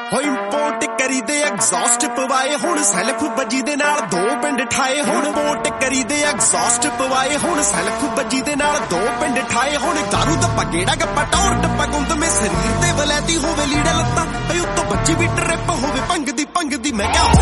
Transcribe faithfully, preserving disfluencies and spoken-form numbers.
ਹੋ ਇੰਪੋਰਟ ਕਰੀ ਦੇ ਐਗਜ਼ੌਸਟ ਪਵਾਏ ਹੁਣ ਸੈਲਫ ਬੱਜੀ ਦੇ ਨਾਲ ਦੋ ਪਿੰਡ ਠਾਏ ਹੁਣ ਇੰਪੋਰਟ ਕਰੀ ਦੇ ਐਗਜ਼ੌਸਟ ਪਵਾਏ ਹੁਣ ਸੈਲਫ ਬੱਜੀ ਦੇ ਨਾਲ ਦੋ ਪਿੰਡ ਠਾਏ ਹੁਣ ਦਾਰੂ ਦਾ ਪਗੇੜਾ ਗੱਪਾ ਟੌਰ ਟੱਪਾ ਗੁੰਦ ਮੇ ਸਰੀਰ ਤੇ ਵਲੈਤੀ ਹੋਵੇ ਲੀੜਾ ਲੱਤਾਂ ਏ ਉੱਤੋਂ ਬੱਜੀ ਵੀ ਟ੍ਰਿਪ ਹੋਵੇ ਭੰਗ ਦੀ ਭੰਗ ਦੀ ਮੈਂ ਕਿਹਾ